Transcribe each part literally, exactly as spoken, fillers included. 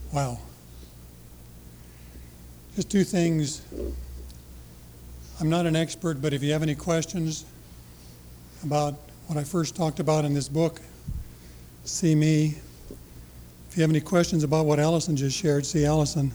Wow. Just two things. I'm not an expert, but if you have any questions about what I first talked about in this book, see me. If you have any questions about what Allison just shared, see Allison.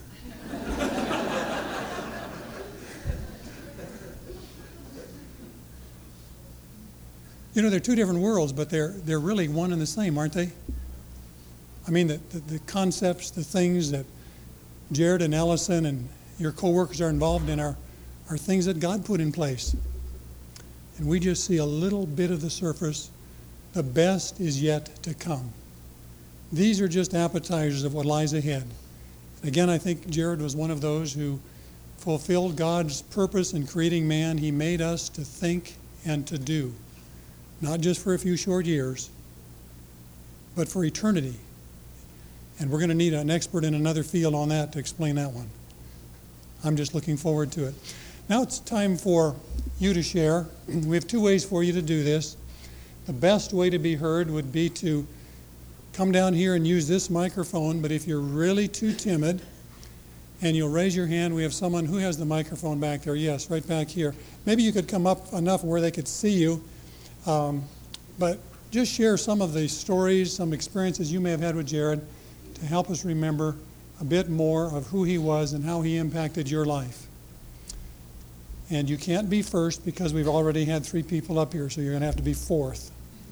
You know, they're two different worlds, but they're they're really one and the same, aren't they? I mean, the, the, the concepts, the things that Jared and Allison and your co-workers are involved in are, are things that God put in place. And we just see a little bit of the surface. The best is yet to come. These are just appetizers of what lies ahead. Again, I think Jared was one of those who fulfilled God's purpose in creating man. He made us to think and to do, not just for a few short years, but for eternity. And we're going to need an expert in another field on that to explain that one. I'm just looking forward to it. Now it's time for you to share. We have two ways for you to do this. The best way to be heard would be to come down here and use this microphone, but if you're really too timid and you'll raise your hand, we have someone who has the microphone back there. Yes, right back here. Maybe you could come up enough where they could see you. Um, but just share some of the stories, some experiences you may have had with Jared to help us remember a bit more of who he was and how he impacted your life. And you can't be first because we've already had three people up here, so you're going to have to be fourth.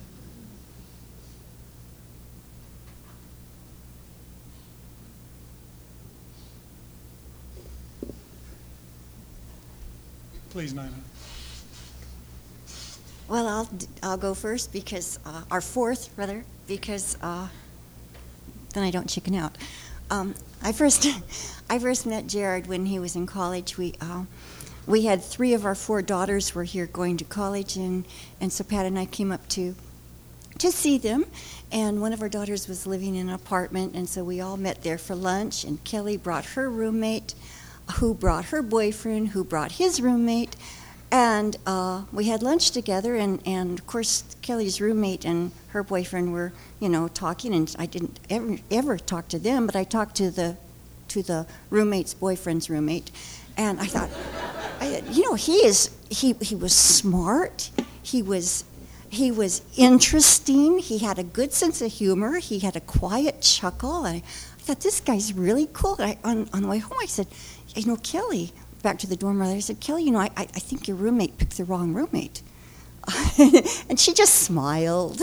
Please, Nina. Well, I'll I'll go first because uh, our fourth rather because uh, then I don't chicken out. Um, I first I first met Jared when he was in college. We uh, we had three of our four daughters were here going to college, and, and so Pat and I came up to to see them. And one of our daughters was living in an apartment, and so we all met there for lunch. And Kelly brought her roommate, who brought her boyfriend, who brought his roommate. And uh, we had lunch together, and, and of course Kelly's roommate and her boyfriend were, you know, talking, and I didn't ever ever talk to them, but I talked to the to the roommate's boyfriend's roommate, and I thought, I, you know, he is he he was smart, he was he was interesting, he had a good sense of humor, he had a quiet chuckle, and I, I thought this guy's really cool. And I, on on the way home, I said, you know, Kelly. Back to the dorm room, I said, Kelly, you know, I, I think your roommate picked the wrong roommate. And she just smiled.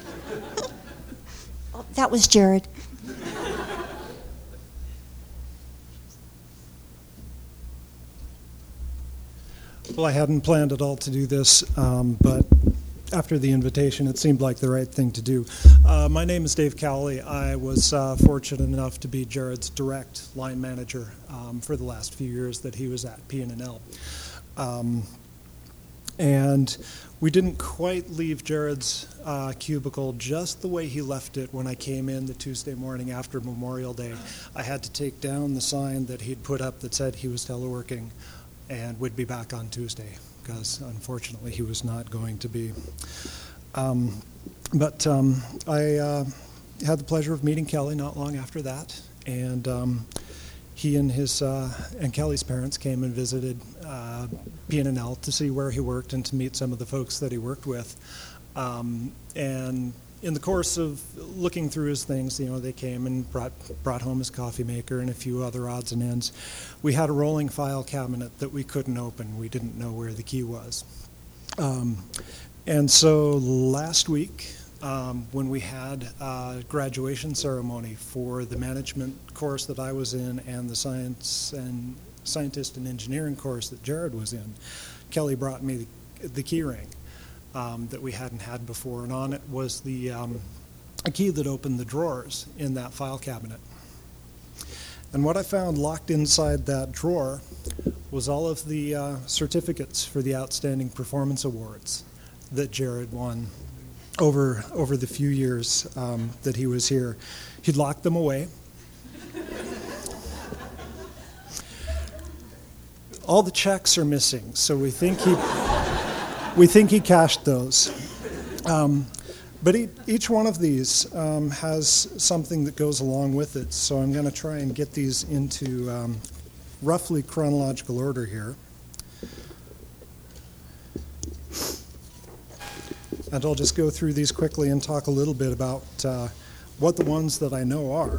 Oh, that was Jared. Well, I hadn't planned at all to do this, um, but after the invitation, it seemed like the right thing to do. Uh, my name is Dave Cowley. I was uh, fortunate enough to be Jared's direct line manager um, for the last few years that he was at P and L. Um, and we didn't quite leave Jared's uh, cubicle just the way he left it when I came in the Tuesday morning after Memorial Day. I had to take down the sign that he'd put up that said he was teleworking and would be back on Tuesday, because unfortunately he was not going to be. Um, but um, I uh, had the pleasure of meeting Kelly not long after that, and um, he and his uh, and Kelly's parents came and visited uh, P and L to see where he worked and to meet some of the folks that he worked with. Um, and in the course of looking through his things, you know, they came and brought brought home his coffee maker and a few other odds and ends. We had a rolling file cabinet that we couldn't open. We didn't know where the key was. Um, and so last week, um, when we had a graduation ceremony for the management course that I was in and the science and scientist and engineering course that Jared was in, Kelly brought me the, the key ring. Um, that we hadn't had before, and on it was the um, a key that opened the drawers in that file cabinet. And what I found locked inside that drawer was all of the uh, certificates for the Outstanding Performance Awards that Jared won over over the few years um, that he was here. He'd locked them away. All the checks are missing, so we think he. We think he cashed those. Um, But e- each one of these um, has something that goes along with it, so I'm going to try and get these into um, roughly chronological order here. And I'll just go through these quickly and talk a little bit about uh, what the ones that I know are.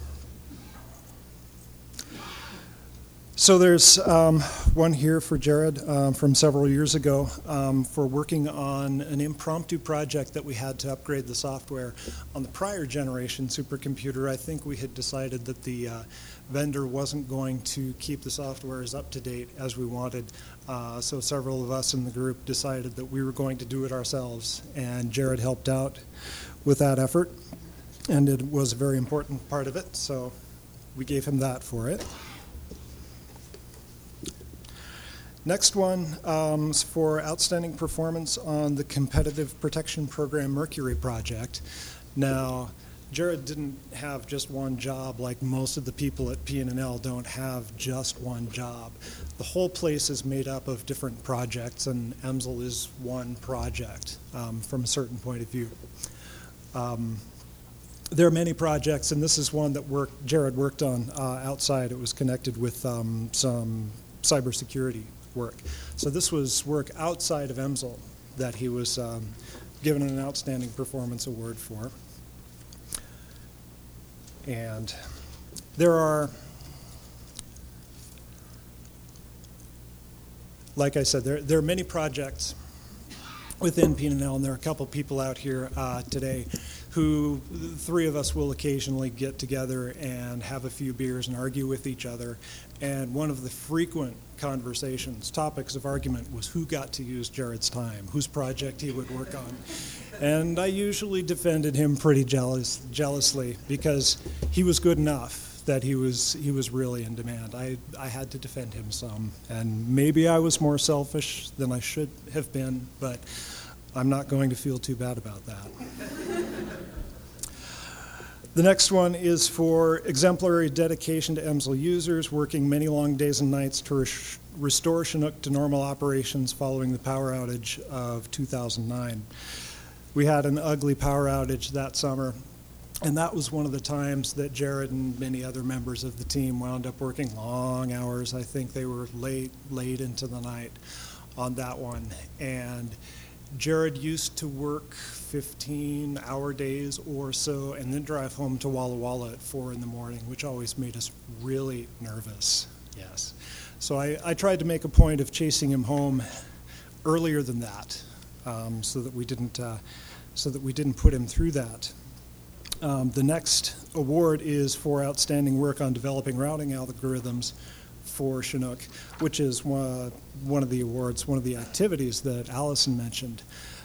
So there's um, one here for Jared um, from several years ago um, for working on an impromptu project that we had to upgrade the software. On the prior generation supercomputer, I think we had decided that the uh, vendor wasn't going to keep the software as up to date as we wanted. Uh, so several of us in the group decided that we were going to do it ourselves, and Jared helped out with that effort, and it was a very important part of it, so we gave him that for it. Next one um, is for outstanding performance on the Competitive Protection Program Mercury project. Now, Jared didn't have just one job, like most of the people at P and L don't have just one job. The whole place is made up of different projects, and E M S L is one project um, from a certain point of view. Um, there are many projects, and this is one that worked, Jared worked on uh, outside. It was connected with um, some cybersecurity work. So this was work outside of E M S L that he was um, given an outstanding performance award for. And there are, like I said, there, there are many projects within P and L, and there are a couple people out here uh, today who, the three of us will occasionally get together and have a few beers and argue with each other. And one of the frequent conversations, topics of argument, was who got to use Jared's time, whose project he would work on. And I usually defended him pretty jealous, jealously because he was good enough that he was he was really in demand. I, I had to defend him some, and maybe I was more selfish than I should have been, but I'm not going to feel too bad about that. The next one is for exemplary dedication to E M S L users, working many long days and nights to res- restore Chinook to normal operations following the power outage of two thousand nine. We had an ugly power outage that summer, and that was one of the times that Jared and many other members of the team wound up working long hours. I think they were late, late into the night on that one. And Jared used to work fifteen-hour days or so and then drive home to Walla Walla at four in the morning, which always made us really nervous, yes. So I, I tried to make a point of chasing him home earlier than that, um, so that we didn't uh, so that we didn't put him through that. Um, the next award is for outstanding work on developing routing algorithms for Chinook, which is one, one of the awards, one of the activities that Allison mentioned.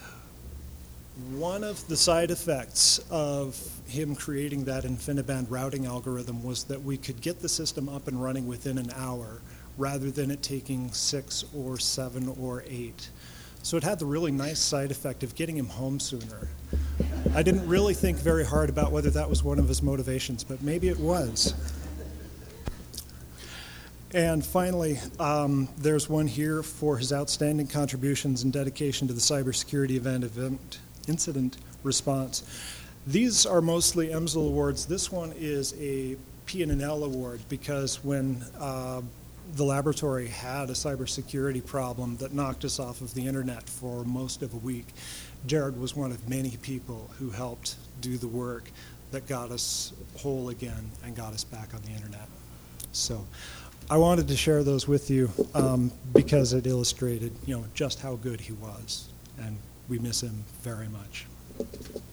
One of the side effects of him creating that InfiniBand routing algorithm was that we could get the system up and running within an hour rather than it taking six or seven or eight. So it had the really nice side effect of getting him home sooner. I didn't really think very hard about whether that was one of his motivations, but maybe it was. And finally, um, there's one here for his outstanding contributions and dedication to the cybersecurity event, event incident response. These are mostly E M S L awards. This one is a P and L award because when uh, the laboratory had a cybersecurity problem that knocked us off of the internet for most of a week, Jared was one of many people who helped do the work that got us whole again and got us back on the internet. So I wanted to share those with you um, because it illustrated, you know, just how good he was, and we miss him very much.